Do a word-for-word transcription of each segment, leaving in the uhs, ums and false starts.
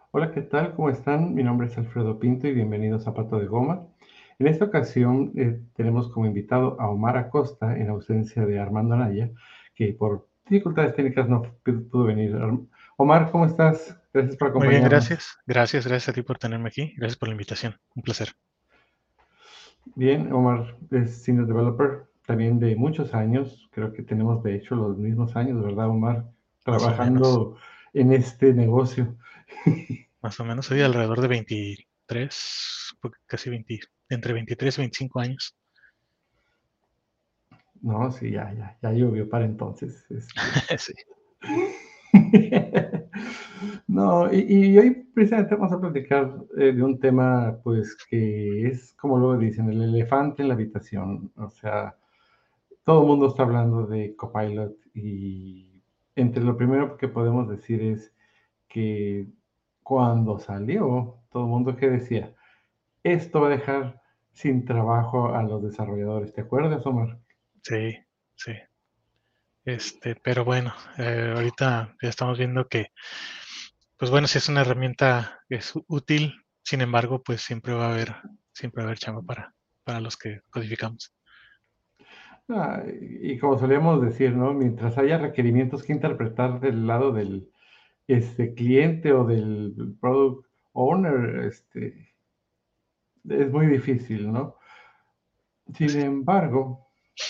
Hola, ¿qué tal? ¿Cómo están? Mi nombre es Alfredo Pinto y bienvenidos a Pato de Goma. En esta ocasión eh, tenemos como invitado a Omar Acosta en ausencia de Armando Anaya, que por dificultades técnicas no pu- pudo venir. Arm- Omar, ¿cómo estás? Gracias por Muy bien, acompañarnos. gracias. Gracias, gracias a ti por tenerme aquí. Gracias por la invitación. Un placer. Bien, Omar es Senior Developer también de muchos años. Creo que tenemos de hecho los mismos años, ¿verdad, Omar? Más o menos. Trabajando en este negocio. Más o menos soy alrededor de veintitrés, porque casi veinte, entre veintitrés y veinticinco años. No, sí, ya, ya, ya llovió para entonces. Este. Sí. No, y, y hoy precisamente vamos a platicar eh, de un tema, pues, que es, como luego dicen, el elefante en la habitación. O sea, todo el mundo está hablando de Copilot y entre lo primero que podemos decir es que cuando salió, todo el mundo que decía, esto va a dejar sin trabajo a los desarrolladores. ¿Te acuerdas, Omar? Sí, sí. Este, pero bueno, eh, ahorita ya estamos viendo que, pues bueno, si es una herramienta que es útil, sin embargo, pues siempre va a haber, siempre va a haber chamba para, para los que codificamos. Ah, y como solíamos decir, ¿no? Mientras haya requerimientos que interpretar del lado del este, cliente o del product owner, este, es muy difícil, ¿no? Sin Así es. embargo,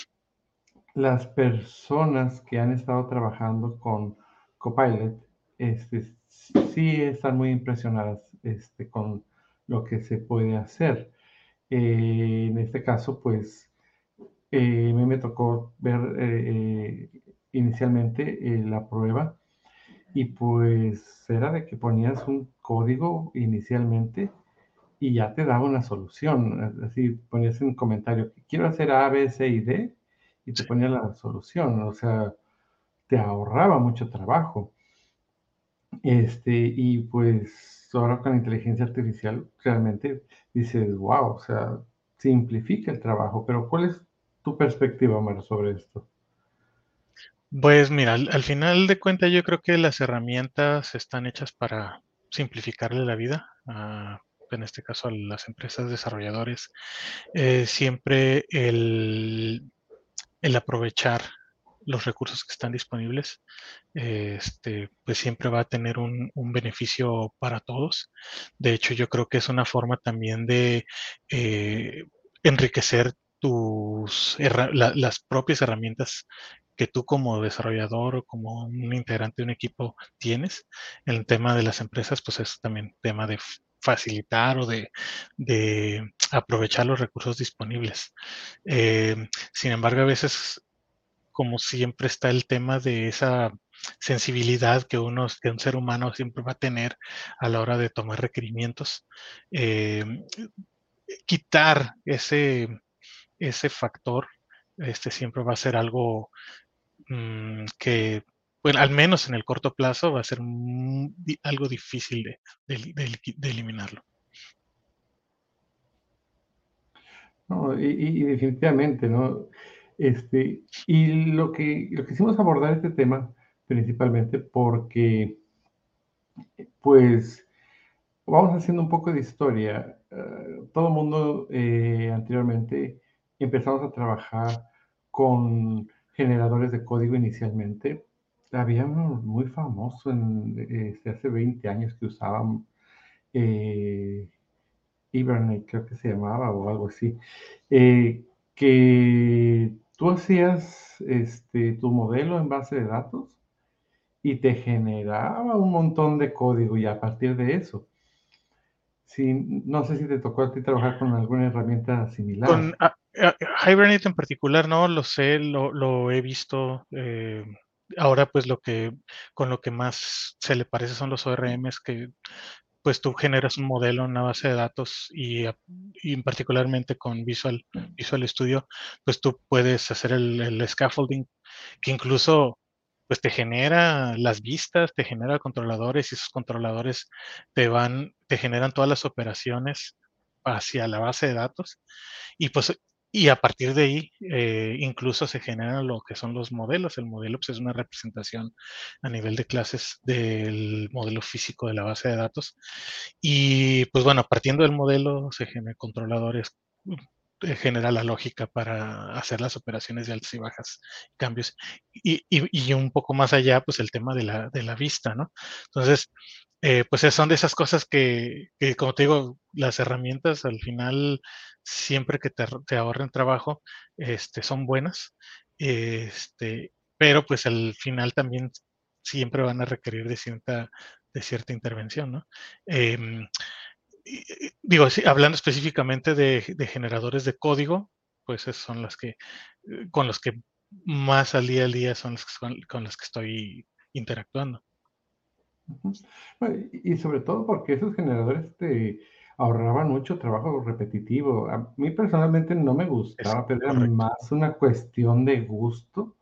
las personas que han estado trabajando con Copilot, este, sí están muy impresionadas este, con lo que se puede hacer. Eh, en este caso, pues, eh, a mí me tocó ver eh, eh, inicialmente eh, la prueba y pues era de que ponías un código inicialmente y ya te daba una solución. Así ponías un comentario, quiero hacer A, B, C y D, y te Sí. ponía la solución. O sea, te ahorraba mucho trabajo. Este, y pues ahora con la inteligencia artificial realmente dices, wow, o sea, simplifica el trabajo. Pero ¿cuál es tu perspectiva, Omar, sobre esto? Pues mira, al, al final de cuentas yo creo que las herramientas están hechas para simplificarle la vida, a, en este caso a las empresas desarrolladores. Eh, siempre el, el aprovechar los recursos que están disponibles, eh, este, pues siempre va a tener un, un beneficio para todos. De hecho, yo creo que es una forma también de eh, enriquecer tus herra- la- las propias herramientas que tú como desarrollador o como un integrante de un equipo tienes. En el tema de las empresas, pues es también tema de f- facilitar o de, de aprovechar los recursos disponibles. Eh, Sin embargo, a veces, como siempre, está el tema de esa sensibilidad que uno, que un ser humano siempre va a tener a la hora de tomar requerimientos. Eh, Quitar ese, ese factor, este siempre va a ser algo mm, que, bueno, al menos en el corto plazo va a ser mm, di- algo difícil de, de- de- de eliminarlo. No, y, y- y definitivamente, ¿no? Este, y lo que, lo que hicimos abordar este tema principalmente porque, pues, vamos haciendo un poco de historia. Eh, todo el mundo eh, anteriormente empezamos a trabajar con generadores de código inicialmente. Había uno muy famoso en, este, hace veinte años que usaban eh, Hibernate, creo que se llamaba, o algo así, eh, que tú hacías este, tu modelo en base de datos y te generaba un montón de código y a partir de eso, sí, no sé si te tocó a ti trabajar con alguna herramienta Con similar. ah, ah, Hibernate en particular, no lo sé, lo, lo he visto. Eh, ahora, pues lo que con lo que más se le parece son los O R Ms, que pues tú generas un modelo en una base de datos y, a- y particularmente con Visual, Visual Studio, pues tú puedes hacer el, el scaffolding que incluso pues te genera las vistas, te genera controladores y esos controladores te van, te generan todas las operaciones hacia la base de datos y pues y a partir de ahí, eh, incluso se generan lo que son los modelos. El modelo, pues, es una representación a nivel de clases del modelo físico de la base de datos. Y, pues, bueno, partiendo del modelo se generan controladores, eh, genera la lógica para hacer las operaciones de altas y bajas, cambios. Y y y un poco más allá, pues, el tema de la de la vista, ¿no? Entonces, eh, pues, son de esas cosas que que, como te digo, las herramientas al final, siempre que te te ahorren trabajo, este, son buenas, este, pero, pues, al final también siempre van a requerir de cierta de cierta intervención, ¿no? Em, y y digo, sí, hablando específicamente de de generadores de código, pues, esas son las que, eh, con los que más al día al día son los que son con los que estoy interactuando. Ujú. No, y y sobre todo porque esos generadores te ahorraban mucho trabajo repetitivo. A mí personalmente no me Es gustaba, pero era correcto. más una cuestión de gusto,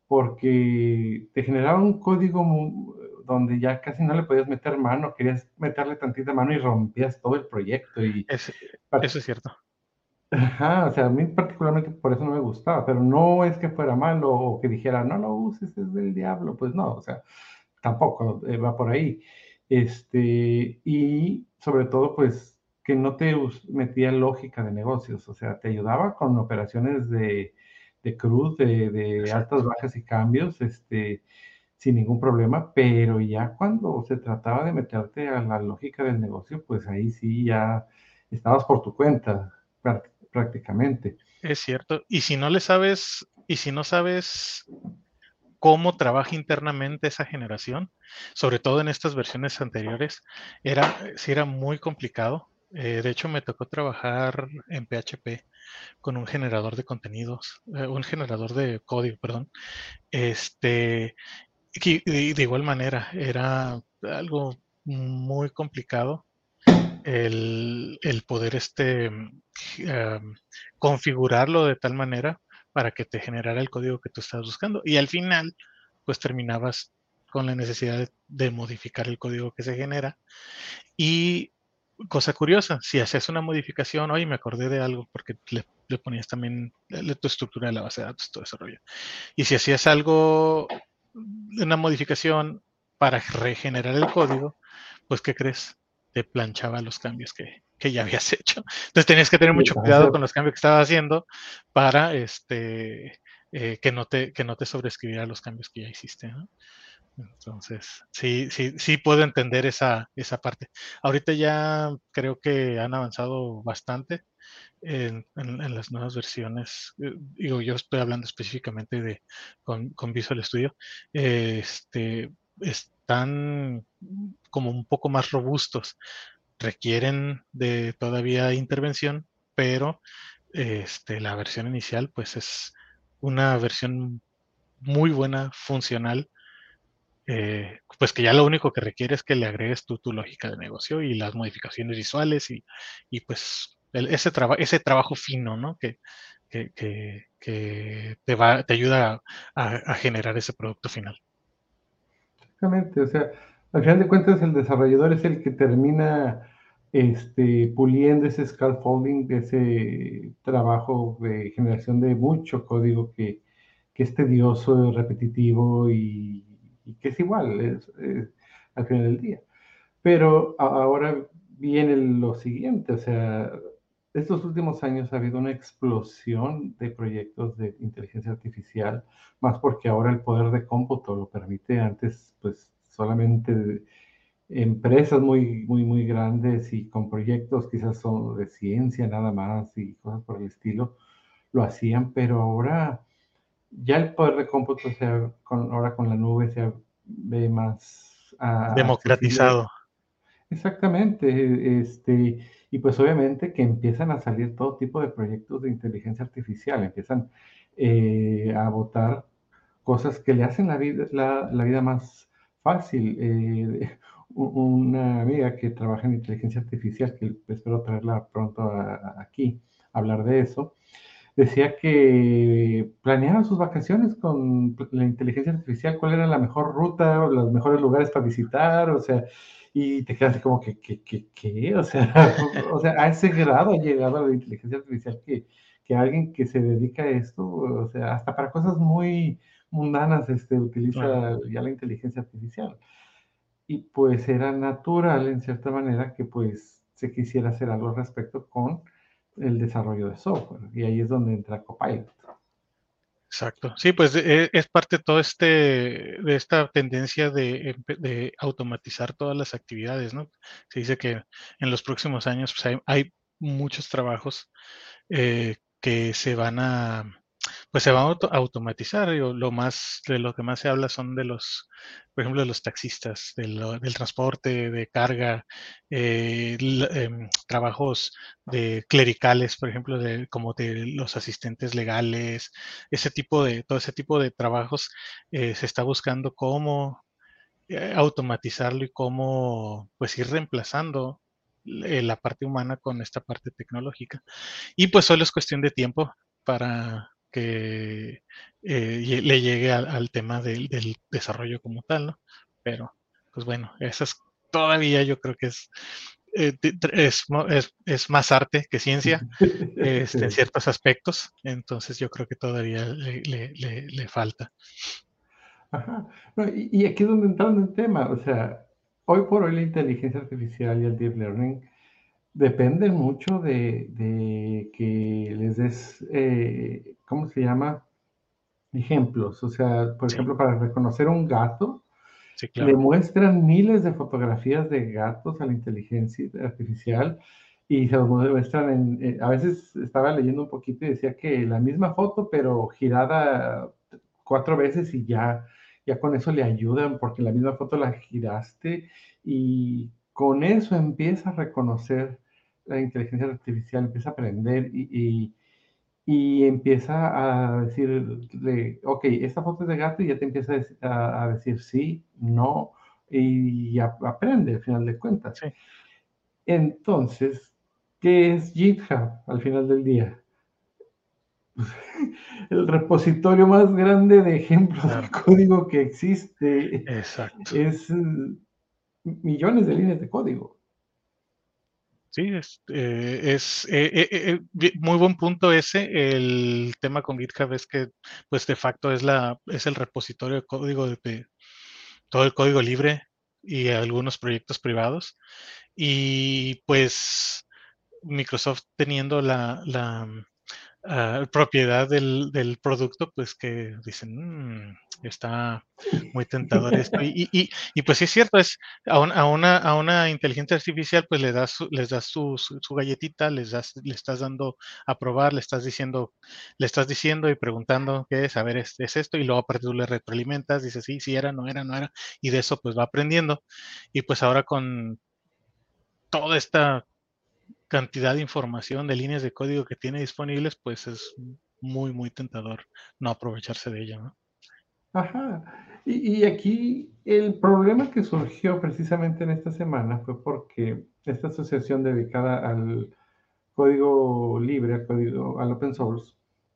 porque te generaba un código mu donde ya casi no le podías meter mano, querías meterle tantita mano y rompías todo el proyecto y Es par eso es cierto. ajá, o sea, a mí particularmente por eso no me gustaba, pero no es que fuera malo o que dijera: "No lo uses, es del diablo", pues no, o sea, tampoco, eh, va por ahí. Este, y sobre todo, pues, que no te us metía lógica de negocios, o sea, te ayudaba con operaciones de de cruz, de de altas, Exacto. bajas y cambios, este, sin ningún problema, pero ya cuando se trataba de meterte a la lógica del negocio, pues ahí sí ya estabas por tu cuenta, prac prácticamente. Es cierto. Y si no le sabes y si no sabes cómo trabaja internamente esa generación, sobre todo en estas versiones anteriores, era sí era muy complicado. Eh, de hecho, me tocó trabajar en P H P con un generador de contenidos, eh, un generador de código, perdón. Este, que de de igual manera, era algo muy complicado el el poder, este, mm, am, configurarlo de tal manera para que te generara el código que tú estabas buscando. Y al final, pues, terminabas con la necesidad de de modificar el código que se genera. Y cosa curiosa, si hacías una modificación, oye, me acordé de algo, porque le le ponías también le tu estructura de la base de datos, todo ese rollo. Y si hacías algo, una modificación para regenerar el código, pues, ¿qué crees? Te planchaba los cambios que que ya habías hecho. Entonces, tenías que tener mucho cuidado con los cambios que estabas haciendo para, este, eh, que no te que no te sobreescribiera los cambios que ya hiciste, ¿no? Entonces, sí sí sí puedo entender esa esa parte. Ahorita ya creo que han avanzado bastante en en en las nuevas versiones. Eh, digo, yo estoy hablando específicamente de con con Visual Studio. Este, están como un poco más robustos. Requieren de todavía intervención, pero, este, la versión inicial, pues, es una versión muy buena, funcional, eh, pues, que ya lo único que requiere es que le agregues tú tu lógica de negocio y las modificaciones visuales y y, pues, el ese traba ese trabajo fino, ¿no? Que que que que te va te ayuda a a generar ese producto final. Exactamente, o sea, al final de cuentas el desarrollador es el que termina, este, puliendo ese scaffolding, ese trabajo de generación de mucho código que que es tedioso, repetitivo y y que es igual, es es al final del día. Pero a ahora viene lo siguiente, o sea, estos últimos años ha habido una explosión de proyectos de inteligencia artificial, más porque ahora el poder de cómputo lo permite. Antes, pues, solamente empresas muy, muy, muy grandes y con proyectos quizás son de ciencia nada más y cosas por el estilo, lo hacían, pero ahora ya el poder de cómputo se ha con ahora con la nube se ve más, ah, accesible. Democratizado. Exactamente, este, y pues obviamente que empiezan a salir todo tipo de proyectos de inteligencia artificial, empiezan eh, a botar cosas que le hacen la vida, la, la vida más fácil. Eh, u- una amiga que trabaja en inteligencia artificial, que espero traerla pronto a- a- aquí, a hablar de eso, decía que planeaba sus vacaciones con la inteligencia artificial, cuál era la mejor ruta, o los mejores lugares para visitar, o sea, y te quedas así como que, ¿qué, qué, qué? O sea, o sea, a ese grado ha llegado la inteligencia artificial que, que alguien que se dedica a esto, o sea, hasta para cosas muy mundanas, este, Claro. utiliza ya la inteligencia artificial. Y pues era natural, en cierta manera, que pues se quisiera hacer algo al respecto con el desarrollo de software. Y ahí es donde entra Copilot. Exacto. Sí, pues e es parte de todo este de esta tendencia de empe de automatizar todas las actividades, ¿no? Se dice que en los próximos años, pues, hay hay muchos trabajos, eh, que se van a pues, se van a auto automatizar, digo, lo más de lo que más se habla son de los, por ejemplo, de los taxistas, de lo del transporte de carga, eh, l em, trabajos de clericales, por ejemplo, de como de los asistentes legales, ese tipo de todo ese tipo de trabajos, eh, se está buscando cómo, eh, automatizarlo y cómo, pues, ir reemplazando, eh, la parte humana con esta parte tecnológica. Y pues solo es cuestión de tiempo para que eh, lle- le llegue al, al tema del, del desarrollo como tal, ¿no? Pero, pues bueno, eso es todavía yo creo que es, eh, ti- tr- es, mo- es, es más arte que ciencia este, en Sí. ciertos aspectos, entonces yo creo que todavía le, le, le- le falta. Ajá. No, y, y aquí es donde entrando en tema, o sea, hoy por hoy la inteligencia artificial y el deep learning dependen mucho de, de que les des, eh, ¿cómo se llama? Ejemplos. O sea, por Sí, ejemplo, para reconocer un gato, sí, le claro. muestran miles de fotografías de gatos a la inteligencia artificial y se los muestran en, eh, a veces estaba leyendo un poquito y decía que la misma foto, pero girada cuatro veces y ya, ya con eso le ayudan, porque la misma foto la giraste y con eso empieza a reconocer la inteligencia artificial, empieza a aprender y, y y empieza a decirle, ok, esta foto es de gato y ya te empieza a, dec- a- a decir sí, no, y a- aprende al final de cuentas. Sí, Entonces, ¿qué es GitHub al final del día? El repositorio más grande de ejemplos de claro. código que existe Exacto. es eh, millones de líneas de código. Sí, es, eh, es eh, eh, eh, bi- muy buen punto ese. El tema con GitHub es que, pues, de facto es la es el repositorio de código de, de todo el código libre y algunos proyectos privados. Y pues Microsoft teniendo la, la ah, propiedad del, del producto, pues que dicen, "Mm, está muy tentador esto". Y, y, y, y, pues sí es cierto, es a, un- a una, a una inteligencia artificial, pues le das, su- les das su, su, su galletita, les das, le estás dando a probar, le estás diciendo, le estás diciendo y preguntando qué es, a ver, es, es esto, y luego aparte tú le retroalimentas, dices, sí, sí era, no era, no era, y de eso pues va aprendiendo. Y pues ahora con toda esta cantidad de información, de líneas de código que tiene disponibles, pues es muy, muy tentador no aprovecharse de ella, ¿no? Ajá. Y, y aquí el problema que surgió precisamente en esta semana fue porque esta asociación dedicada al código libre, al código, al open source,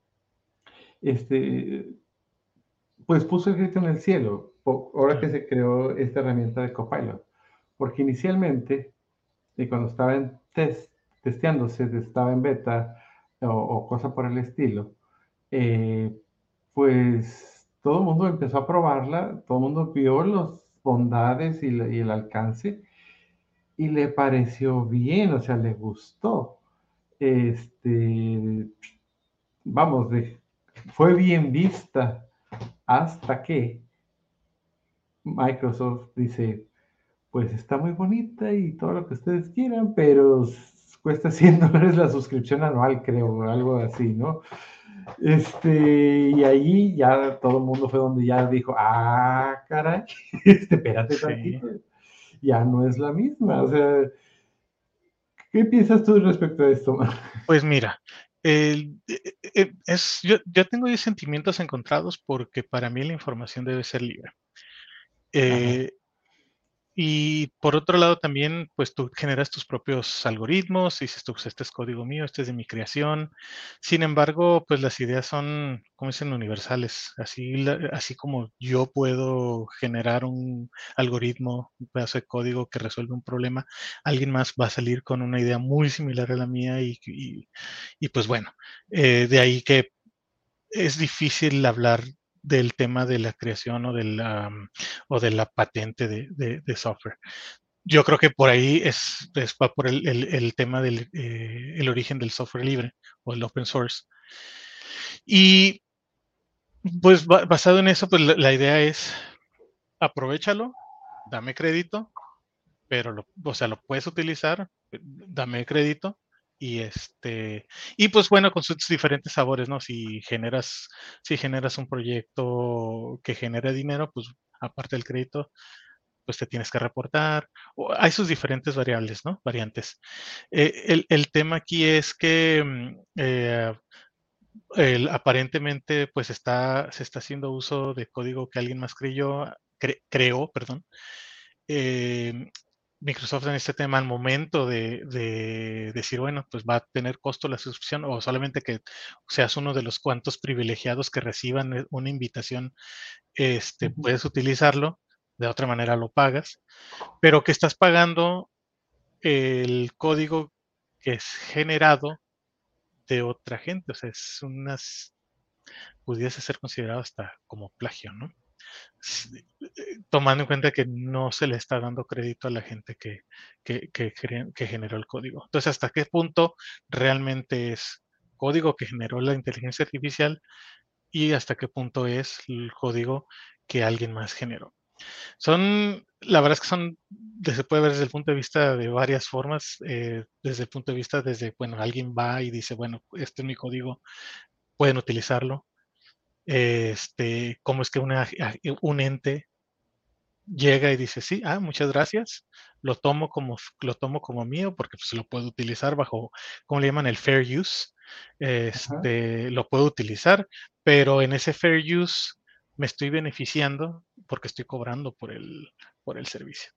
este, pues puso el grito en el cielo, po- ahora que Claro, se creó esta herramienta de Copilot. Porque inicialmente, y cuando estaba en test, testeándose, estaba en beta o, o cosa por el estilo, eh, pues todo el mundo empezó a probarla, todo el mundo vio las bondades y, la- y el alcance y le pareció bien, o sea, le gustó. Este, vamos, de- fue bien vista hasta que Microsoft dice, pues está muy bonita y todo lo que ustedes quieran, pero s- cuesta cien dólares la suscripción anual, creo, algo así, ¿no? Este, y ahí ya todo el mundo fue donde ya dijo, ah, caray, este, espérate sí. tantito, ya no es la misma. O sea, ¿qué piensas tú respecto a esto? Pues mira, el, eh, eh, es, yo, yo tengo ahí sentimientos encontrados porque para mí la información debe ser libre. Ajá, Eh, y por otro lado también, pues tú generas tus propios algoritmos, dices tú, pues este es código mío, este es de mi creación. Sin embargo, pues las ideas son, como dicen, universales. Así, la- así como yo puedo generar un algoritmo, un pedazo de código que resuelve un problema, alguien más va a salir con una idea muy similar a la mía y, y- y, pues bueno, eh, de ahí que es difícil hablar del tema de la creación o de la, mm, o de la patente de, de- de software. Yo creo que por ahí es, es- va por el, el- el tema del eh, el origen del software libre o el open source. Y pues ba- basado en eso, pues la, la idea es aprovéchalo, dame crédito, pero lo, o sea, lo puedes utilizar, eh, dame crédito. Y este, y pues bueno, con sus diferentes sabores, ¿no? Si generas, si generas un proyecto que genere dinero, pues aparte del crédito, pues te tienes que reportar. O hay sus diferentes variables, ¿no? Variantes. Eh, el, el tema aquí es que mm, eh, el- aparentemente, pues está, se está haciendo uso de código que alguien más creyó, cre- creó, perdón, eh, Microsoft en este tema al momento de, de decir, bueno, pues va a tener costo la suscripción o solamente que seas uno de los cuantos privilegiados que reciban eh, una invitación, este, Ujú. puedes utilizarlo, de otra manera lo pagas, pero que estás pagando el código que es generado de otra gente, o sea, es unas, pudiese ser considerado hasta como plagio, ¿no? Sí, tomando en cuenta que no se le está dando crédito a la gente que, que, que, que generó el código. Entonces, ¿hasta qué punto realmente es código que generó la inteligencia artificial y hasta qué punto es el código que alguien más generó? Son, la verdad es que son, se puede ver desde el punto de vista de varias formas, eh, desde el punto de vista, desde, bueno, alguien va y dice, bueno, este es mi código, pueden utilizarlo. Este, cómo es que una, un ente llega y dice, sí, ah, muchas gracias, lo tomo como, lo tomo como mío porque pues, lo puedo utilizar bajo, ¿cómo le llaman? El fair use. Ajá. Este, lo puedo utilizar, pero en ese fair use me estoy beneficiando porque estoy cobrando por el, por el servicio.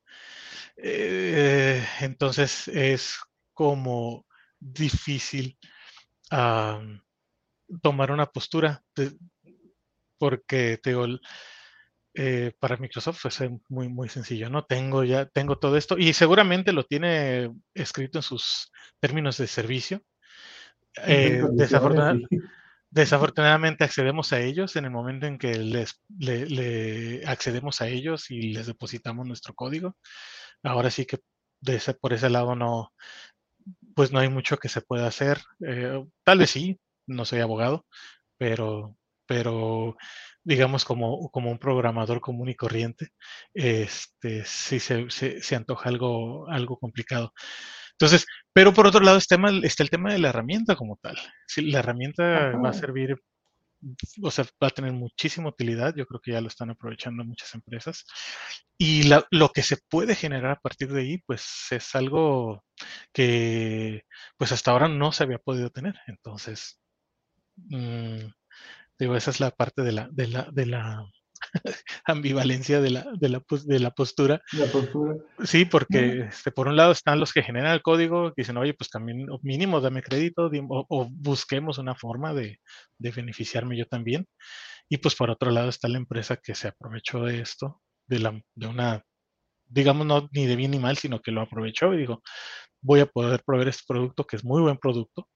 Eh, entonces es como difícil um, tomar una postura de, porque te digo, eh, para Microsoft fue ser muy, muy sencillo, ¿no? Tengo ya, tengo todo esto y seguramente lo tiene escrito en sus términos de servicio. En Eh, condiciones, desafortuna- sí. desafortunadamente accedemos a ellos en el momento en que les le, le accedemos a ellos y les depositamos nuestro código. Ahora sí que de ese, por ese lado no, pues no hay mucho que se pueda hacer. Eh, tal vez sí, no soy abogado, pero, pero digamos como, como un programador común y corriente, este, sí se, se, se antoja algo, algo complicado. Entonces, pero por otro lado está, el- está el tema de la herramienta como tal. Si la herramienta va a Ajá. servir, o sea, va a tener muchísima utilidad, yo creo que ya lo están aprovechando muchas empresas. Y la- lo que se puede generar a partir de ahí, pues es algo que pues hasta ahora no se había podido tener. Entonces, mm, digo, esa es la parte de la, de la, de la ambivalencia de la, de la, pos- de la postura. La postura. Sí, No, porque este, por un lado están los que generan el código, que dicen, oye, pues también o mínimo dame crédito, dim- o, o busquemos una forma de, de beneficiarme yo también. Y pues por otro lado está la empresa que se aprovechó de esto, de, la, de una, digamos, no ni de bien ni mal, sino que lo aprovechó y dijo, voy a poder proveer este producto que es muy buen producto,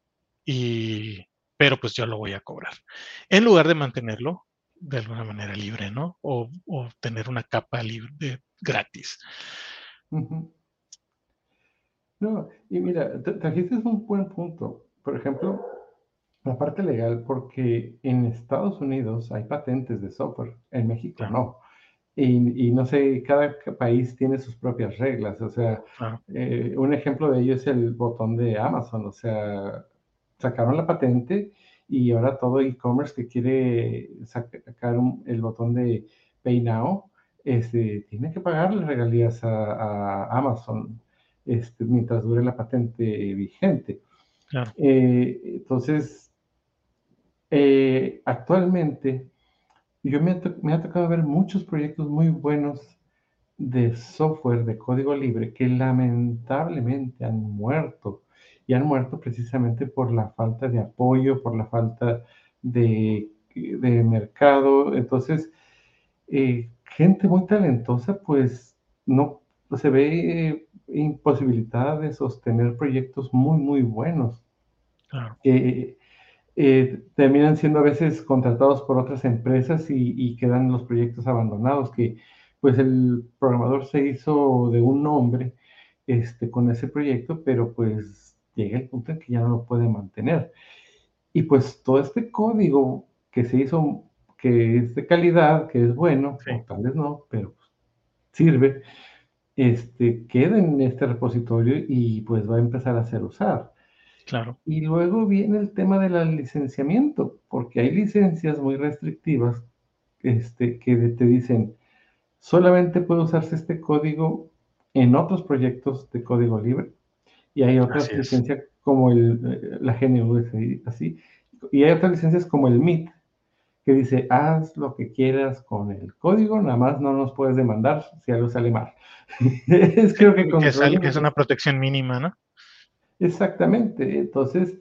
y, pero pues yo lo voy a cobrar. En lugar de mantenerlo de alguna manera libre, ¿no? O, o tener una capa libre de, gratis. ujú. No, y mira, tra- trajiste un buen punto. Por ejemplo, la parte legal, porque en Estados Unidos hay patentes de software, en México Claro, no. Y, y no sé, cada ca- país tiene sus propias reglas. O sea, claro, eh, un ejemplo de ello es el botón de Amazon. O sea, sacaron la patente y ahora todo e-commerce que quiere sacar un- el botón de Pay Now, este, tiene que pagarle regalías a, a Amazon, este, mientras dure la patente vigente. claro. Eh, entonces, eh, actualmente yo me ha, to- me ha tocado ver muchos proyectos muy buenos de software de código libre que lamentablemente han muerto, y han muerto precisamente por la falta de apoyo, por la falta de de mercado. Entonces, eh, gente muy talentosa, pues, no se ve imposibilitada de sostener proyectos muy, muy buenos, Claro. que, eh, terminan siendo a veces contratados por otras empresas y y quedan los proyectos abandonados, que, pues, el programador se hizo de un nombre, este, con ese proyecto, pero, pues, llega el punto en que ya no lo puede mantener. Y, pues, todo este código que se hizo, que es de calidad, que es bueno, Sí, o tal vez no, pero sirve, este, queda en este repositorio y, pues, va a empezar a ser usado. claro. Y luego viene el tema del licenciamiento, porque hay licencias muy restrictivas, este, que te dicen: "Solamente puede usarse este código en otros proyectos de código libre", y hay Así otras es. licencias como el, eh, la G N U S, así, y hay otras licencias como el M I T, que dice: "Haz lo que quieras con el código, nada más no nos puedes demandar si algo sale mal". Es Sí, creo que que es al control que es una protección mínima, ¿no? exactamente. Entonces,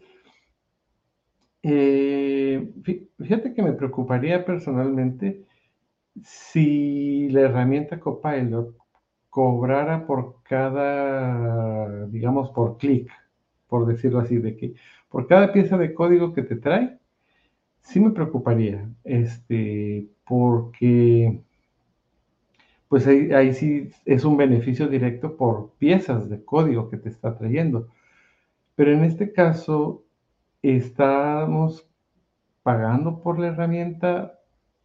eh, fi fíjate que me preocuparía personalmente si la herramienta Copilot cobrara por cada, digamos, por clic, por decirlo así, de que por cada pieza de código que te trae, sí me preocuparía, este, porque pues ahí, ahí sí es un beneficio directo por piezas de código que te está trayendo. Pero en este caso, estamos pagando por la herramienta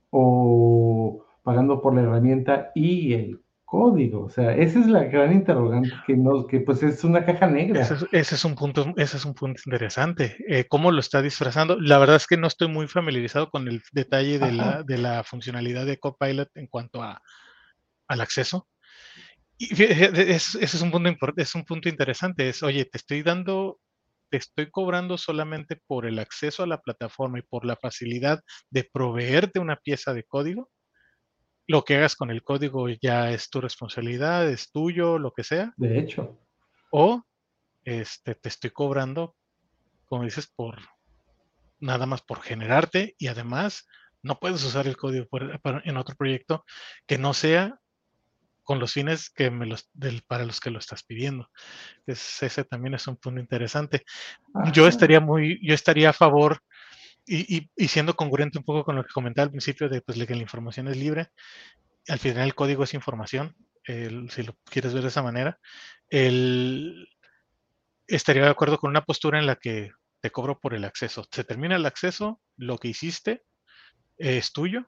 o pagando por la herramienta y el código. O sea, esa es la gran interrogante que nos, que pues es una caja Ese negra. es ese es un punto ese es un punto interesante, eh, ¿cómo lo está disfrazando? La verdad es que no estoy muy familiarizado con el detalle de la Ajá, de la funcionalidad de Copilot en cuanto a al acceso. Y fíjate, es ese es un punto impor es un punto interesante, es, oye, te estoy dando te estoy cobrando solamente por el acceso a la plataforma y por la facilidad de proveerte una pieza de código. Lo que hagas con el código ya es tu responsabilidad, es tuyo, lo que sea, de hecho. o, este, te estoy cobrando, como dices, por nada más por generarte y además no puedes usar el código por para en otro proyecto que no sea con los fines que me los del para los que lo estás pidiendo. Es ese también es un punto interesante. Yo Ajá, estaría muy yo estaría a favor y y y siendo congruente un poco con lo que comentaba al principio de, pues, de que la información es libre, al final el código es información, el si lo quieres ver de esa manera, el estaría de acuerdo con una postura en la que te cobro por el acceso. Se termina el acceso, lo que hiciste es tuyo,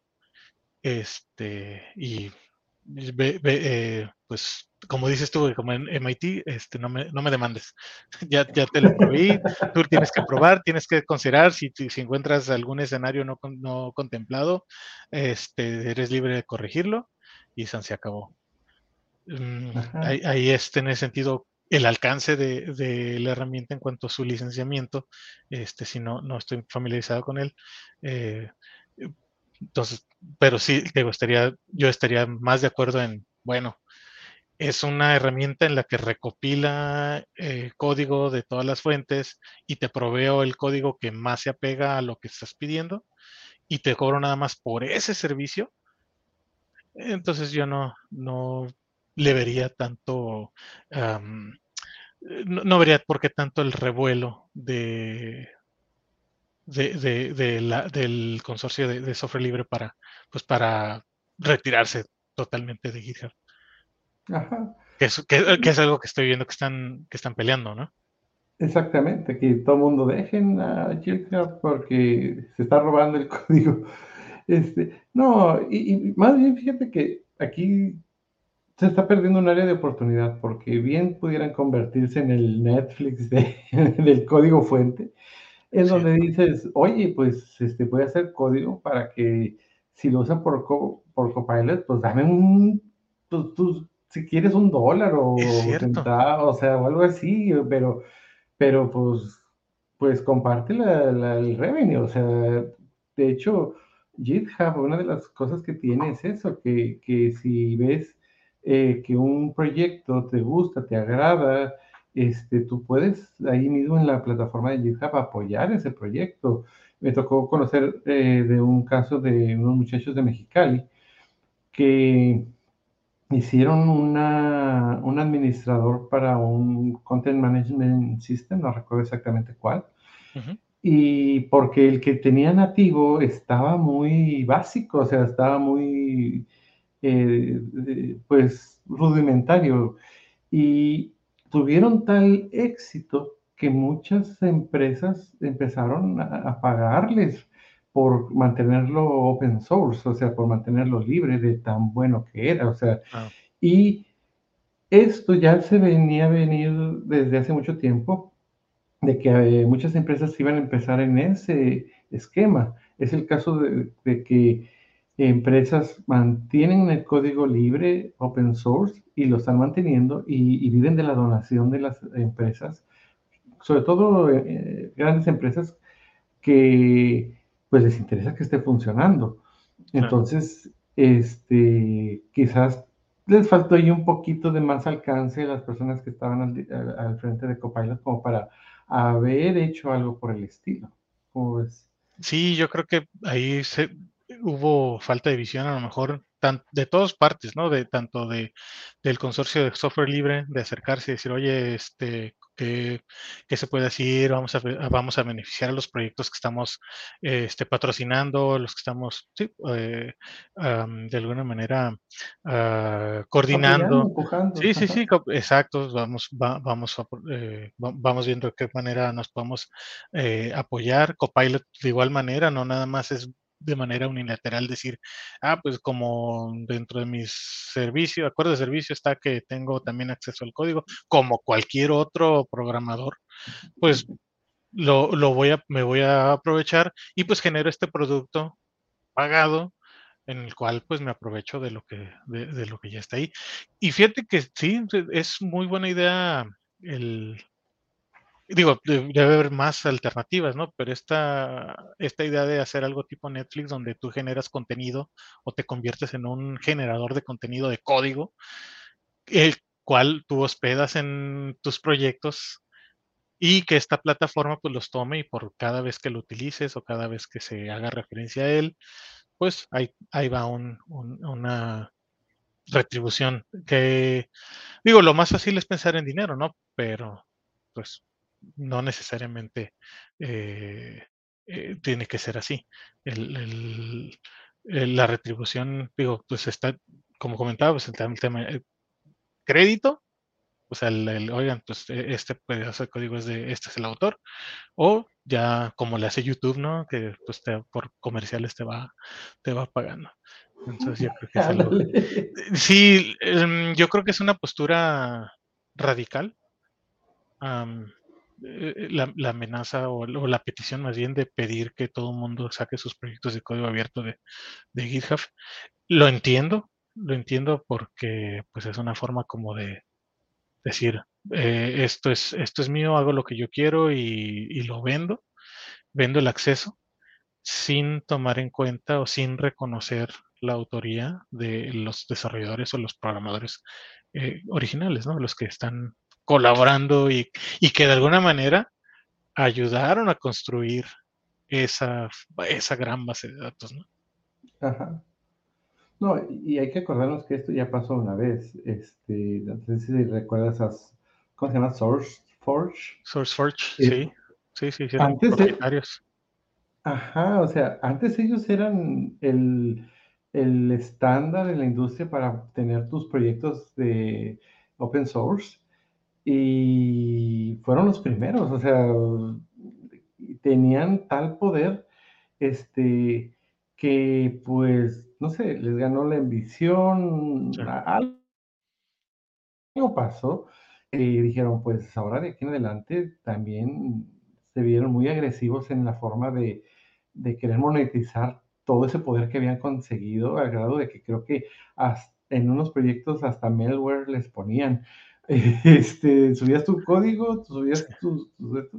este, y ve, ve, eh, pues, como dices tú, como en M I T, este, no me, no me demandes. Ya, ya te lo proveí, tú tienes que probar, tienes que considerar si, si si encuentras algún escenario no, con- no contemplado, este, eres libre de corregirlo y san se acabó. Mm, ajá, ahí, ahí este, en ese sentido, el alcance de, de la herramienta en cuanto a su licenciamiento, este, si no, no estoy familiarizado con él, eh, entonces, pero sí, te estaría, yo estaría más de acuerdo en, bueno, es una herramienta en la que recopila eh, código de todas las fuentes y te proveo el código que más se apega a lo que estás pidiendo y te cobro nada más por ese servicio. Entonces yo no, no le vería tanto, am, no, no vería por qué tanto el revuelo de, de, de, de la, del consorcio de, de software libre para, pues para retirarse totalmente de GitHub, ajá. que es, que, que es algo que estoy viendo que están, que están peleando, ¿no? Exactamente, que todo el mundo dejen a GitHub porque se está robando el código. Este, no, y, y más bien fíjate que aquí se está perdiendo un área de oportunidad porque bien pudieran convertirse en el Netflix de, del código fuente, en donde Cierto. dices, oye, pues este, voy a hacer código para que si lo usan por, co- por Copilot, pues dame un, pues, tú, si quieres un dólar Es o cierto. centavo, o sea, o algo así, pero pero, pues pues comparte la la el revenue, o sea, de hecho, GitHub, una de las cosas que tiene es eso, que que si ves, eh, que un proyecto te gusta, te agrada, este, tú puedes ahí mismo en la plataforma de GitHub apoyar ese proyecto. Me tocó conocer eh, de un caso de unos muchachos de Mexicali que hicieron una, un administrador para un Content Management System, no recuerdo exactamente cuál, Ujú. y porque el que tenía nativo estaba muy básico, o sea, estaba muy, eh, eh, pues, rudimentario. Y tuvieron tal éxito que muchas empresas empezaron a, a pagarles por mantenerlo open source, o sea, por mantenerlo libre de tan bueno que era, o sea, Ah, y esto ya se venía a venir desde hace mucho tiempo, de que eh, muchas empresas iban a empezar en ese esquema. Es el caso de, de que empresas mantienen el código libre, open source, y lo están manteniendo y, y viven de la donación de las empresas, sobre todo eh, grandes empresas que pues les interesa que esté funcionando. claro. Entonces, este, quizás les faltó ahí un poquito de más alcance a las personas que estaban al, al- al frente de Copilot como para haber hecho algo por el estilo. ¿Cómo ves? Sí, yo creo que ahí se hubo falta de visión, a lo mejor, tan de todas partes, ¿no? De tanto de del consorcio de software libre, de acercarse y decir: "Oye, este, ¿qué qué se puede hacer? Vamos a be vamos a beneficiar a los proyectos que estamos, eh, este, patrocinando, los que estamos", sí, eh, am, de alguna manera, ah, Apoyando, coordinando. empujando. Sí, sí, Ajá. sí, co exacto, vamos va vamos a por eh, va vamos viendo de qué manera nos podemos eh, apoyar. Copilot de igual manera, no nada más es de manera unilateral decir, ah, pues como dentro de mis servicios, acuerdo de servicio está que tengo también acceso al código, como cualquier otro programador, pues lo, lo voy a, me voy a aprovechar y pues genero este producto pagado en el cual pues me aprovecho de lo que, de, de lo que ya está ahí. Y fíjate que sí, es muy buena idea el, digo, de debe haber más alternativas, ¿no? Pero esta esta idea de hacer algo tipo Netflix, donde tú generas contenido, o te conviertes en un generador de contenido de código, el cual tú hospedas en tus proyectos, y que esta plataforma, pues, los tome, y por cada vez que lo utilices, o cada vez que se haga referencia a él, pues, ahí ahí va un un una retribución que, digo, lo más fácil es pensar en dinero, ¿no? Pero, pues, no necesariamente, eh, eh, tiene que ser así. El el el la retribución, digo, pues, está, como comentaba, pues, el tema el tema, eh, crédito, o sea, el el, oigan, pues, e este pedazo de código es de este es el autor, o ya como le hace YouTube, ¿no? Que, pues, te por comerciales te va te va pagando. Entonces, yo creo que es algo, Ándale. sí, em, yo creo que es una postura radical, am, eh, la la amenaza o o la petición más bien de pedir que todo el mundo saque sus proyectos de código abierto de de GitHub. Lo entiendo, lo entiendo porque, pues, es una forma como de decir, eh, esto es esto es mío, hago lo que yo quiero y y lo vendo, vendo el acceso, sin tomar en cuenta o sin reconocer la autoría de los desarrolladores o los programadores eh, originales, ¿no? Los que están colaborando y, y que de alguna manera ayudaron a construir esa, esa gran base de datos, ¿no? Ajá. No, y hay que acordarnos que esto ya pasó una vez. Este, no sé si recuerdas a, ¿cómo se llama? SourceForge. SourceForge, Eh, sí, sí, sí, sí, eran antes, eh, propietarios. ajá, o sea, antes ellos eran el, el estándar en la industria para tener tus proyectos de open source y fueron los primeros, o sea, y tenían tal poder, este, que pues, no sé, les ganó la ambición, Sí, a- algo pasó y dijeron, pues ahora de aquí en adelante también se vieron muy agresivos en la forma de, de querer monetizar todo ese poder que habían conseguido, al grado de que creo que has- en unos proyectos hasta malware les ponían. Este, subías tu código, sí, subías tus, tus estos,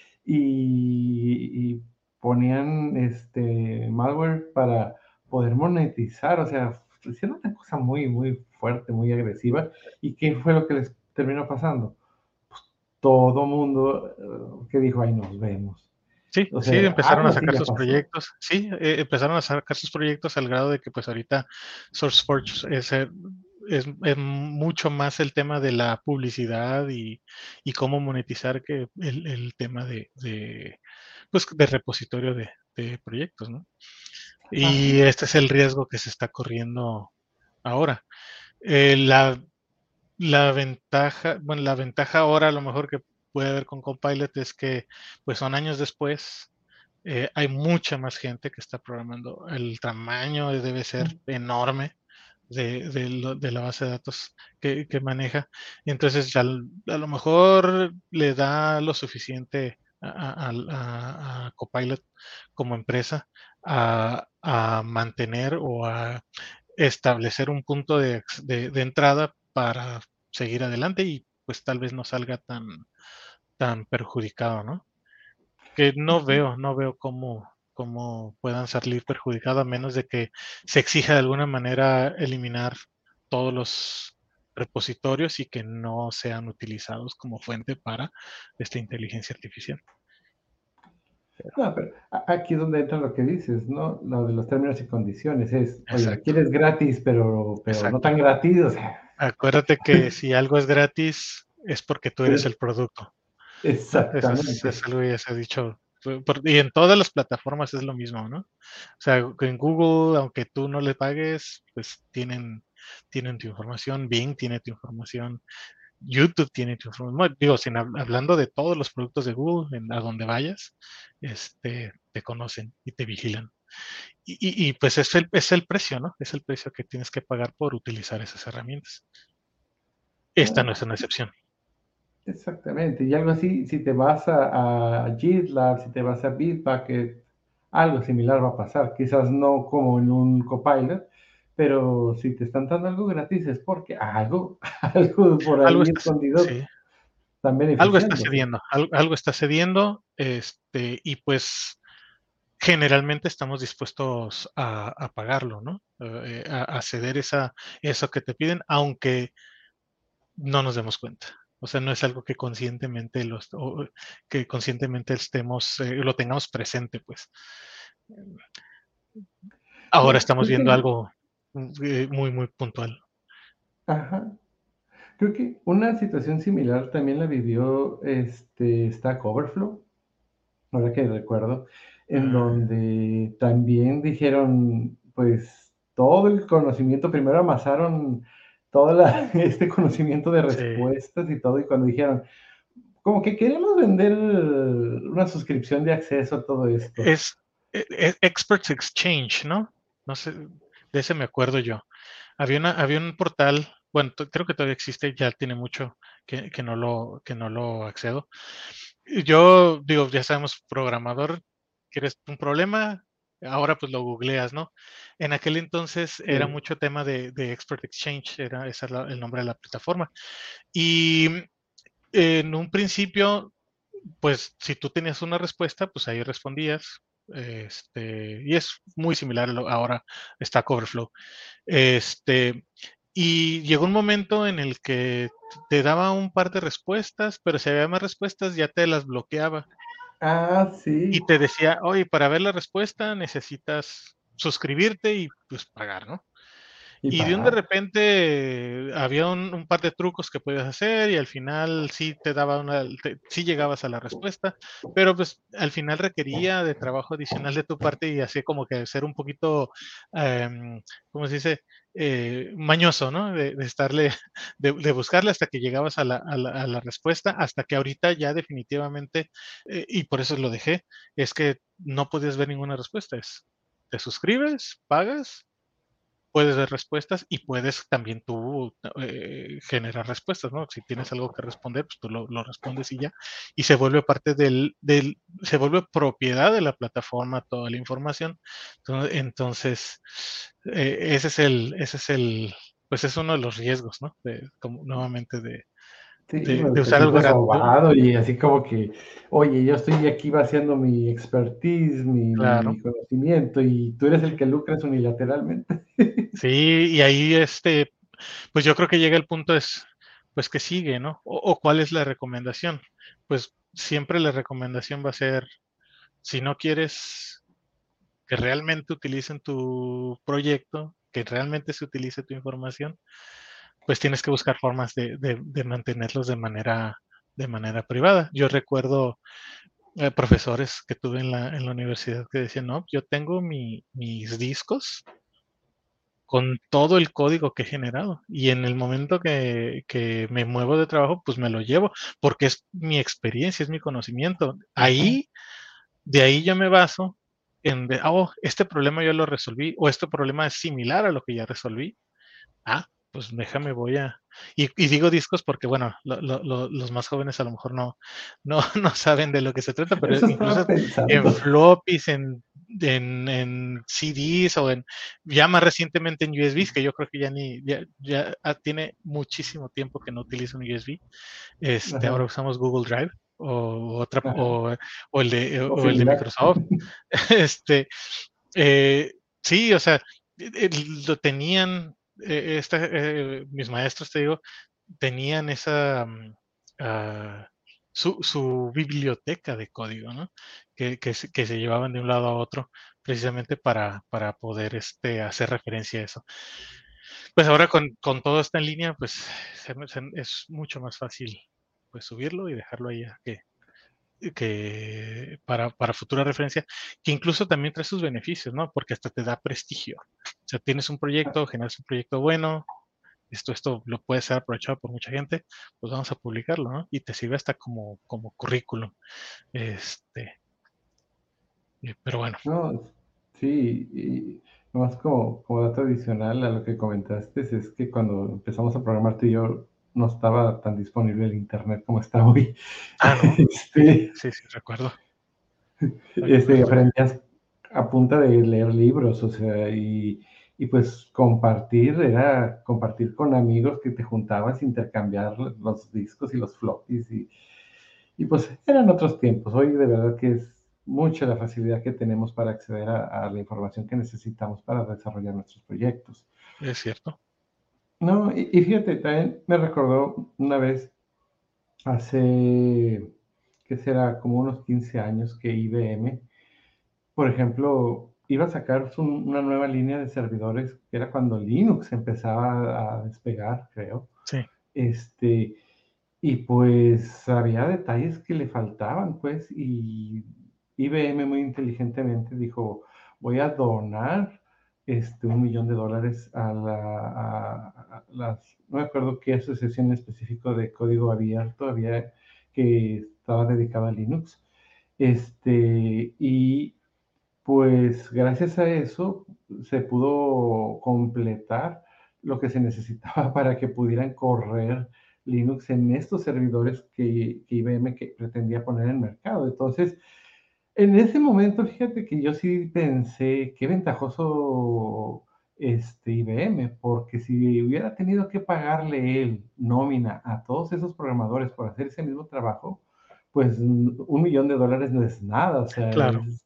y, y ponían este malware para poder monetizar, o sea, hicieron una cosa muy, muy fuerte, muy agresiva. ¿Y qué fue lo que les terminó pasando? Pues todo mundo uh, que dijo, ahí nos vemos. Sí, O sí, sea, empezaron algo a así sacar ya sus pasó. proyectos. Sí, eh, empezaron a sacar sus proyectos al grado de que pues ahorita SourceForge es, eh, es, es mucho más el tema de la publicidad y, y cómo monetizar que el, el tema de, de, pues, de repositorio de, de proyectos, ¿no? Ajá. Y este es el riesgo que se está corriendo ahora. Eh, la, la ventaja, bueno, la ventaja ahora a lo mejor que puede haber con Copilot es que pues son años después, eh, hay mucha más gente que está programando. El tamaño debe ser enorme de, de, lo- de la base de datos que, que maneja. Y entonces ya l- a lo mejor le da lo suficiente a, a- al- a- a Copilot como empresa a, a mantener o a establecer un punto de, ex- de- de entrada para seguir adelante y pues tal vez no salga tan, tan perjudicado, ¿no? Que no veo, no veo cómo, cómo puedan salir perjudicados a menos de que se exija de alguna manera eliminar todos los repositorios y que no sean utilizados como fuente para esta inteligencia artificial. No, pero a- aquí es donde entra lo que dices, ¿no? Lo de los términos y condiciones es, oye, lo Exacto, quieres gratis, pero, pero no exacto. tan gratis, o sea, Acuérdate que si algo es gratis es porque tú eres eres- el producto, ¿no? Eso es, es exactamente, algo que ya se ha dicho. por- por- Y en todas las plataformas es lo mismo, ¿no? O sea, en Google, aunque tú no le pagues, pues tienen, tienen tu información, Bing tiene tu información, YouTube tiene tu información. Bueno, digo, sin hab- hablando de todos los productos de Google, en, a donde vayas, este, te conocen y te vigilan. Y, y- y, pues es el, es el precio, ¿no? Es el precio que tienes que pagar por utilizar esas herramientas. Esta ¿no? no es una excepción. Exactamente. Y algo así, si te vas a, a GitLab, si te vas a Bitbucket, algo similar va a pasar. Quizás no como en un Copilot, pero si te están dando algo gratis es porque algo, algo por Algo ahí está, escondido sí, están algo está beneficiándose. cediendo, al- algo está cediendo, este, y pues generalmente estamos dispuestos a, a pagarlo, ¿no? Eh, a, a ceder esa, eso que te piden, aunque no nos demos cuenta. O sea, no es algo que conscientemente los, o que conscientemente estemos, eh, lo tengamos presente, pues. Ahora No, estamos creo viendo que, algo eh, muy, muy puntual. ajá, creo que una situación similar también la vivió este Stack Overflow, ahora que recuerdo, en Ah, donde también dijeron, pues todo el conocimiento, primero amasaron todo la, este conocimiento de sí, respuestas y todo, y cuando dijeron, como que queremos vender una suscripción de acceso a todo esto. es, e- e- Experts Exchange, ¿no? No sé, de ese me acuerdo yo. Había una, había un portal, bueno, t- creo que todavía existe, ya tiene mucho que, que no lo, que no lo accedo. Y yo digo, ya sabemos, programador, ¿quieres un problema? Ahora pues lo googleas, ¿no? En aquel entonces era Sí. mucho tema de, de Expert Exchange, era ese era el nombre de la plataforma. Y en un principio, pues si tú tenías una respuesta, pues ahí respondías. Este, y es muy similar a lo- ahora Stack Overflow. Este, y llegó un momento en el que te daba un par de respuestas, pero si había más respuestas ya te las bloqueaba Ah, y sí. te decía, oye, para ver la respuesta necesitas suscribirte y pues pagar, ¿no? Y Y de un de pagar. repente eh, había un, un par de trucos que podías hacer y al final sí te daba una, te- sí llegabas a la respuesta, pero pues al final requería de trabajo adicional de tu parte y así como que ser un poquito, em, ¿cómo se dice? Eh, mañoso, ¿no? De, de estarle, de, de buscarle hasta que llegabas a la, a la, a la respuesta, hasta que ahorita ya definitivamente, eh, y por eso lo dejé, es que no puedes ver ninguna respuesta, es, te suscribes, pagas, puedes ver respuestas y puedes también tú eh, generar respuestas, ¿no? Si tienes algo que responder, pues tú lo, lo respondes y ya. Y se vuelve parte del, del, se vuelve propiedad de la plataforma toda la información. Entonces, entonces eh, ese es el, ese es el, pues es uno de los riesgos, ¿no? De, como, nuevamente de, Sí, de, pues de te usar sientes algoritmos. robado y así como que, oye, yo estoy aquí vaciando mi expertise, mi, Claro. mi conocimiento y tú eres el que lucras unilateralmente. Sí, y ahí, este, pues yo creo que llega el punto es, pues, ¿qué sigue, no? O, o cuál es la recomendación. Pues siempre la recomendación va a ser, si no quieres que realmente utilicen tu proyecto, que realmente se utilice tu información, pues tienes que buscar formas de, de- de mantenerlos de manera, de manera privada. Yo recuerdo eh, profesores que tuve en la, en la universidad que decían, no, yo tengo mi- mis discos con todo el código que he generado. Y en el momento que, que me muevo de trabajo, pues me lo llevo, porque es mi experiencia, es mi conocimiento. Ajá. Ahí, de ahí yo me baso en, de, oh, este problema yo lo resolví, o este problema es similar a lo que ya resolví. Ah, pues déjame, voy a... Y, y digo discos porque, bueno, lo- lo- lo- los más jóvenes a lo mejor no, no, no saben de lo que se trata, pero Eso estaba incluso en pensando. floppies, en, en, en C Ds o en, ya más recientemente en U S Bs, que yo creo que ya ni, ya, ya ah, tiene muchísimo tiempo que no utilizo un U S B. Este, ahora Ajá, usamos Google Drive o otra, ajá. o, o el de, O o el de similar. Microsoft. Este, eh, sí, o sea, eh, eh, lo tenían, eh, esta, eh, mis maestros, te digo, tenían esa, mm, ah, su, su biblioteca de código, ¿no? Que, que, se, que se llevaban de un lado a otro precisamente para, para poder este, hacer referencia a eso. Pues ahora con, con todo esto en línea, pues se me- se- es mucho más fácil pues subirlo y dejarlo ahí a que, que para, para futura referencia, que incluso también trae sus beneficios, ¿no? Porque hasta te da prestigio. O sea, tienes un proyecto, generas un proyecto bueno, esto, esto lo puede ser aprovechado por mucha gente, pues vamos a publicarlo, ¿no? Y te sirve hasta como, como currículum. Este, eh, pero bueno, No, sí, y nomás como, como dato adicional a lo que comentaste, es que cuando empezamos a programar tú y yo no estaba tan disponible el internet como está hoy. ah, no, sí, Este, sí, sí, recuerdo, este, recuerdo. aprendías a punta de leer libros, o sea, y, y pues compartir, era compartir con amigos que te juntabas, intercambiar los discos y los floppies, y, y pues eran otros tiempos. Hoy de verdad que es mucha la facilidad que tenemos para acceder a, a la información que necesitamos para desarrollar nuestros proyectos. Es cierto. No, y, y fíjate, también me recordó una vez, hace, ¿qué será? Como unos quince años que I B M, por ejemplo, iba a sacar su- una nueva línea de servidores, que era cuando Linux empezaba a despegar, creo. Sí, Este, y pues había detalles que le faltaban, pues, y I B M muy inteligentemente dijo, voy a donar este, un millón de dólares a, la, a, a las, no me acuerdo qué asociación en específico de código abierto había que estaba dedicada a Linux. Este, y pues gracias a eso se pudo completar lo que se necesitaba para que pudieran correr Linux en estos servidores que, que I B M que pretendía poner en mercado. Entonces, en ese momento, fíjate que yo sí pensé, qué ventajoso este I B M, porque si hubiera tenido que pagarle él nómina a todos esos programadores por hacer ese mismo trabajo, pues un millón de dólares no es nada, o sea, claro. es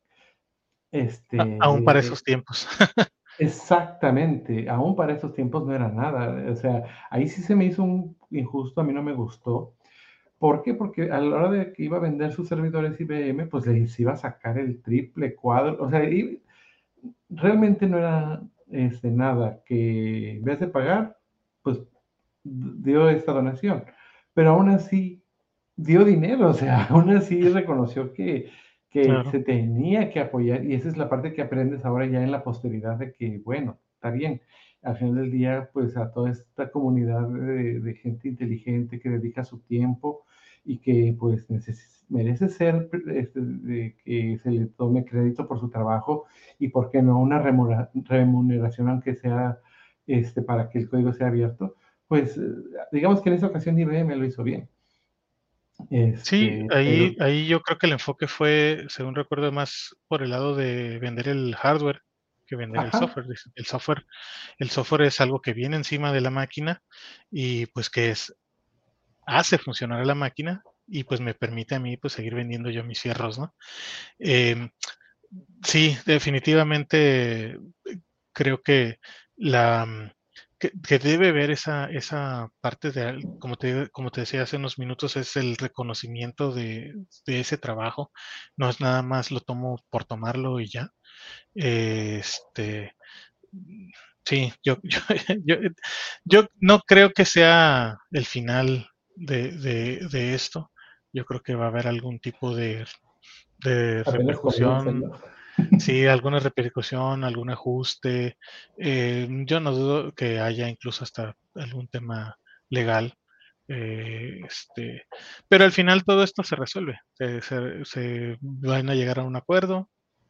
A- aún para este, esos tiempos. exactamente, aún para esos tiempos no era nada, o sea, ahí sí se me hizo un injusto, a mí no me gustó. ¿Por qué? Porque a la hora de que iba a vender sus servidores I B M, pues les iba a sacar el triple, cuadro, o sea, y realmente no era este, nada que en vez de pagar, pues dio esta donación. Pero aún así dio dinero, o sea, aún así reconoció que, que Claro, se tenía que apoyar y esa es la parte que aprendes ahora ya en la posteridad de que, bueno, está bien. Al final del día, pues a toda esta comunidad de, de gente inteligente que dedica su tiempo y que pues neces- merece ser, este, de que se le tome crédito por su trabajo y, ¿por qué no?, una remura- remuneración, aunque sea este, para que el código sea abierto, pues eh, digamos que en esa ocasión I B M lo hizo bien. sí, Este, ahí, pero, ahí yo creo que el enfoque fue, según recuerdo, más por el lado de vender el hardware que vender el ajá, software. Dice, El software, el software es algo que viene encima de la máquina y pues que es hace funcionar la máquina y pues me permite a mí pues seguir vendiendo yo mis fierros, ¿no? Em, sí, definitivamente eh, creo que la mm, que, que debe haber esa, esa parte de, al- como te, como te decía hace unos minutos, es el reconocimiento de, de ese trabajo. No es nada más lo tomo por tomarlo y ya. Este, mm, sí, yo, yo, yo, yo no creo que sea el final de, de, de esto. Yo creo que va a haber algún tipo de, de Apenas comienza, repercusión. ¿no? Sí, alguna repercusión, algún ajuste. Eh, yo no dudo que haya incluso hasta algún tema legal. eh, este, pero al final todo esto se resuelve. Se, se- se van a llegar a un acuerdo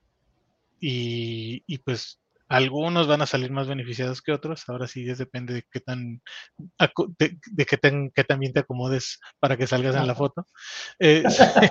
y, y pues algunos van a salir más beneficiados que otros. Ahora sí, es depende de qué tan, aco- de, de qué tan, qué tan bien te acomodes para que salgas en la foto. Eh,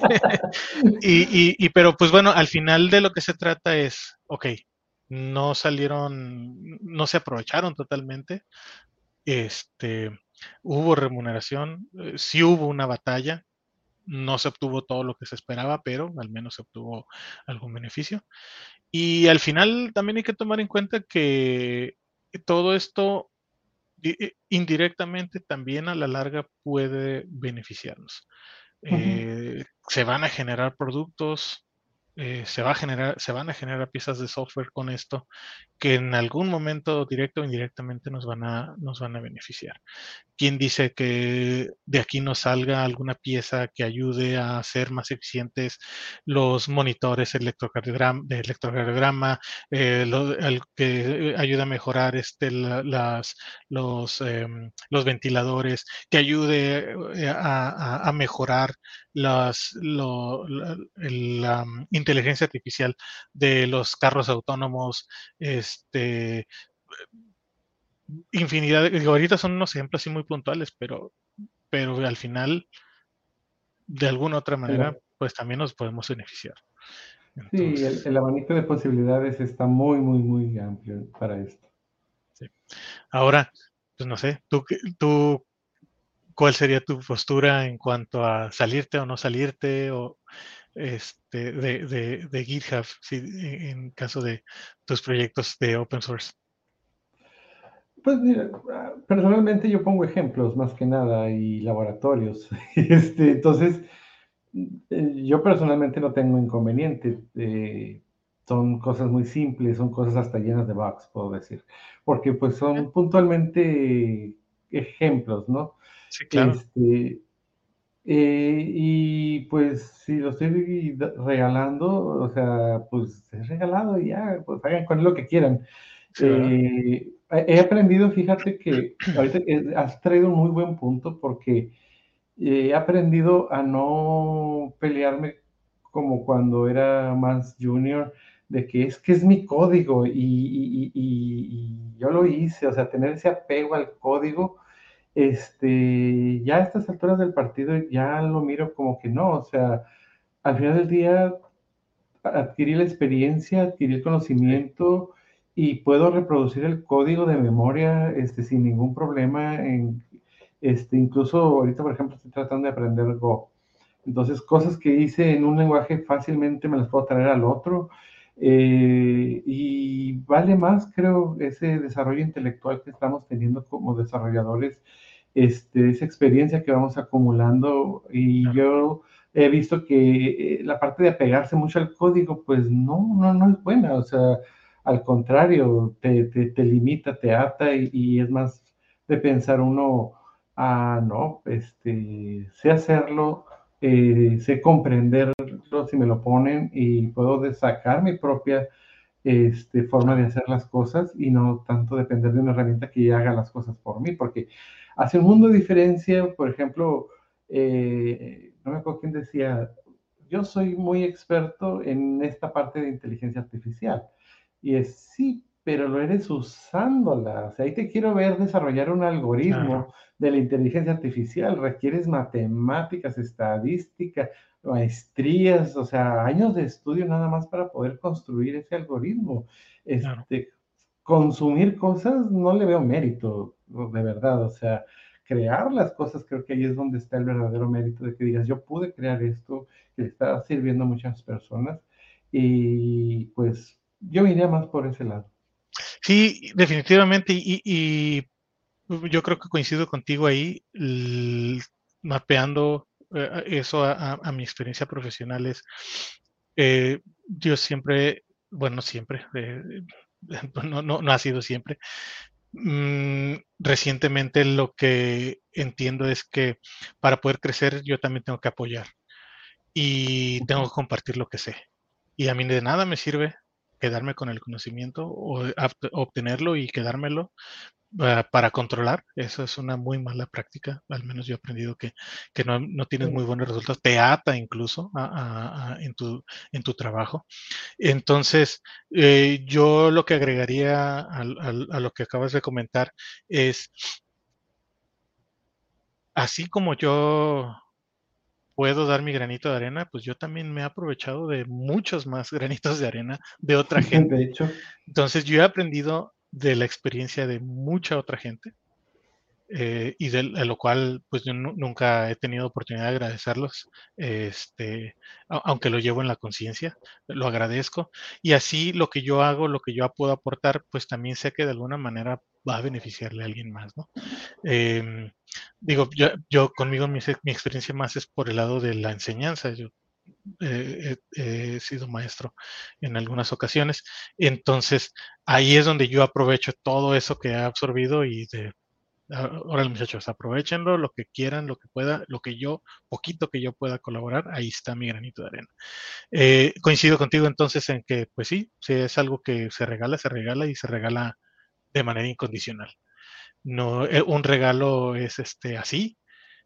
Y, y, y, pero pues bueno, al final de lo que se trata es, ok, no salieron, no se aprovecharon totalmente, este, hubo remuneración, eh, sí hubo una batalla, no se obtuvo todo lo que se esperaba, pero al menos se obtuvo algún beneficio. Y al final también hay que tomar en cuenta que todo esto di- eh, indirectamente también a la larga puede beneficiarnos. Ujú. Eh, se van a generar productos, eh, se va a generar, se van a generar piezas de software con esto que en algún momento directo o indirectamente nos van a, nos van a beneficiar. ¿Quién dice que de aquí nos salga alguna pieza que ayude a hacer más eficientes los monitores electrocardiograma, de electrocardiograma, eh, lo- el que ayude a mejorar este, la- las, los, em, los ventiladores, que ayude eh, a, a- a mejorar las, lo- la, el, la, mm, inteligencia artificial de los carros autónomos, este, infinidad de, digo, ahorita son unos ejemplos así muy puntuales, pero pero al final, de alguna otra manera, El- pues también nos podemos beneficiar. sí, el, Entonces, el abanico de posibilidades está muy, muy, muy amplio para esto. sí. Ahora, pues no sé, ¿tú, qué- tú, ¿cuál sería tu postura en cuanto a salirte o no salirte o este de, de, de GitHub, si, en caso de tus proyectos de open source? Pues mira, ah, personalmente yo pongo ejemplos más que nada y laboratorios. Este, entonces, eh, yo personalmente no tengo inconveniente. Eh, son cosas muy simples, son cosas hasta llenas de bugs, puedo decir. Porque pues Eh, son puntualmente ejemplos, ¿no? Sí, claro, Este, eh, y pues si lo estoy da- regalando, o sea, pues es regalado y ya, pues hagan con él lo que quieran. sí, ¿verdad? Eh, he he aprendido, fíjate que ahorita que has traído un muy buen punto porque eh, he aprendido a no pelearme como cuando era más junior, de que es que es mi código y, y- y- y- y yo lo hice, o sea, tener ese apego al código, este, ya a estas alturas del partido ya lo miro como que no, o sea, al final del día adquirí la experiencia, adquirí el Sí, conocimiento y puedo reproducir el código de memoria, este, sin ningún problema. En, este, incluso ahorita, por ejemplo, estoy tratando de aprender Go. Entonces, cosas que hice en un lenguaje fácilmente me las puedo traer al otro. Eh, y vale más, creo, ese desarrollo intelectual que estamos teniendo como desarrolladores, este, esa experiencia que vamos acumulando. Y claro, yo he visto que eh, la parte de apegarse mucho al código, pues no, no, no es buena. O sea, al contrario, te, te, te limita, te ata y, y es más de pensar uno, ah, no, este, sé hacerlo, eh, sé comprenderlo si me lo ponen y puedo de sacar mi propia este, forma de claro, hacer las cosas y no tanto depender de una herramienta que ya haga las cosas por mí, porque hace un mundo de diferencia, por ejemplo, eh, no me acuerdo quién decía, yo soy muy experto en esta parte de inteligencia artificial. Y es sí, pero lo eres usándola. O sea, ahí te quiero ver desarrollar un claro, algoritmo de la inteligencia artificial. Requieres matemáticas, estadística, maestrías, o sea, años de estudio nada más para poder construir ese algoritmo. claro. Este, consumir cosas no le veo mérito, de verdad. O sea, crear las cosas, creo que ahí es donde está el verdadero mérito de que digas, yo pude crear esto, que le está sirviendo a muchas personas, y pues yo me iría más por ese lado. Sí, definitivamente, y, y yo creo que coincido contigo ahí, l- mapeando eh, eso a, a- a mi experiencia profesional es, eh, yo siempre, bueno, siempre, eh, no, no, no ha sido siempre. Mm, recientemente lo que entiendo es que para poder crecer yo también tengo que apoyar y tengo que compartir lo que sé. Y a mí de nada me sirve quedarme con el conocimiento o abt- obtenerlo y quedármelo ah, para controlar. Eso es una muy mala práctica. Al menos yo he aprendido que, que no, no tienes muy buenos resultados. Te ata incluso a- a- a- en tu, en tu trabajo. Entonces, eh, yo lo que agregaría al- al- a lo que acabas de comentar es, así como yo puedo dar mi granito de arena, pues yo también me he aprovechado de muchos más granitos de arena de otra De gente. hecho, Entonces, yo he aprendido de la experiencia de mucha otra gente, eh, y de, de lo cual, pues yo nu- nunca he tenido oportunidad de agradecerlos, este, a- aunque lo llevo en la conciencia, lo agradezco. Y así lo que yo hago, lo que yo puedo aportar, pues también sé que de alguna manera va a beneficiarle a alguien más, ¿no? Em, digo, yo, yo conmigo mi, se- mi experiencia más es por el lado de la enseñanza. Yo eh, he, he sido maestro en algunas ocasiones. Entonces, ahí es donde yo aprovecho todo eso que he absorbido y de, ah, órale muchachos, aprovechenlo, lo que quieran, lo que pueda, lo que yo, poquito que yo pueda colaborar, ahí está mi granito de arena. Eh, coincido contigo entonces en que, pues sí, si es algo que se regala, se regala y se regala de manera incondicional. No, eh, un regalo es este así,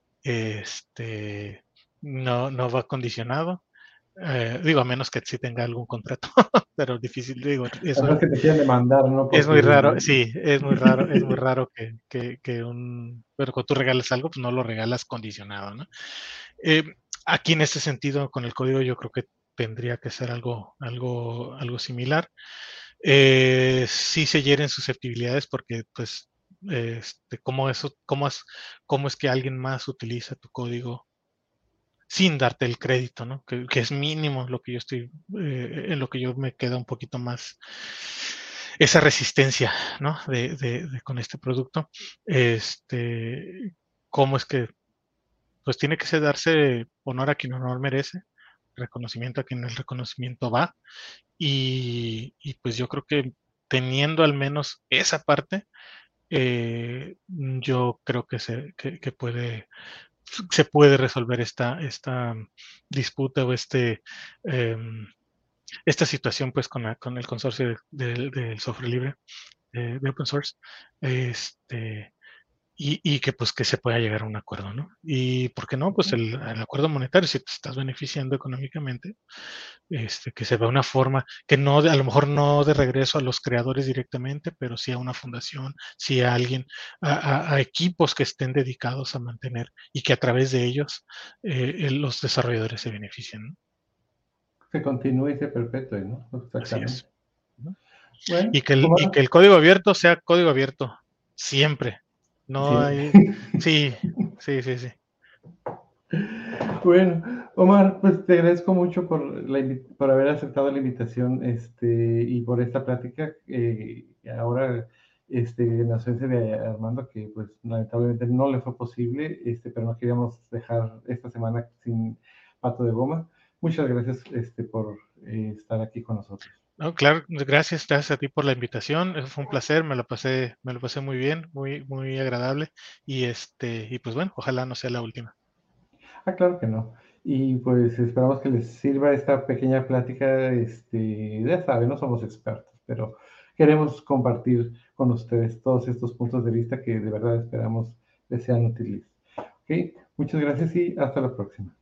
este, no, no va condicionado. Eh, digo, a menos que sí tenga algún contrato, pero difícil, digo, es muy, además que te quieren demandar, ¿no? es Porque muy raro, el- sí, es muy raro, es muy raro que, que, que un, pero cuando tú regalas algo, pues no lo regalas condicionado, ¿no? Eh, aquí en este sentido, con el código, yo creo que tendría que ser algo, algo, algo similar. Eh, sí se hieren susceptibilidades porque, pues, este, cómo, eso, cómo, es, cómo es que alguien más utiliza tu código sin darte el crédito, ¿no? Que, que es mínimo lo que yo estoy, eh, en lo que yo me queda un poquito más esa resistencia, ¿no? De, de, de con este producto. Este, cómo es que, pues tiene que ser darse honor a quien honor merece, reconocimiento a quien el reconocimiento va, y, y pues yo creo que teniendo al menos esa parte, eh, yo creo que se, que, que puede se puede resolver esta, esta disputa o este, eh, esta situación pues con, la, con el consorcio del de, de software libre, de, de, open source, este, y, y, que pues que se pueda llegar a un acuerdo, ¿no? Y por qué no, pues el, el acuerdo monetario, si te estás beneficiando económicamente, este, que se vea una forma, que no, a lo mejor no de regreso a los creadores directamente, pero sí a una fundación, sí a alguien, a, a- a equipos que estén dedicados a mantener y que a través de ellos eh, eh, los desarrolladores se beneficien, ¿no? se continúe y se perpetúe, ¿no? Así es. Exactamente. ¿No? Y Bueno, que, el, y Omar, que el código abierto sea código abierto, siempre. No siempre. hay, sí, sí, sí, sí. Bueno, Omar, pues te agradezco mucho por, la, invi- por haber aceptado la invitación este, y por esta plática. Eh, ahora, este, en ausencia de Armando, que pues lamentablemente no le fue posible, este, pero no queríamos dejar esta semana sin pato de goma. Muchas gracias este, por eh, estar aquí con nosotros. No, claro, gracias, gracias a ti por la invitación. Eso fue un placer, me lo pasé, me lo pasé muy bien, muy, muy agradable. Y este, y pues bueno, ojalá no sea la última. Ah, claro que no. Y pues esperamos que les sirva esta pequeña plática. Este, ya saben, no somos expertos, pero queremos compartir con ustedes todos estos puntos de vista que de verdad esperamos les sean útiles. Ok, muchas gracias y hasta la próxima.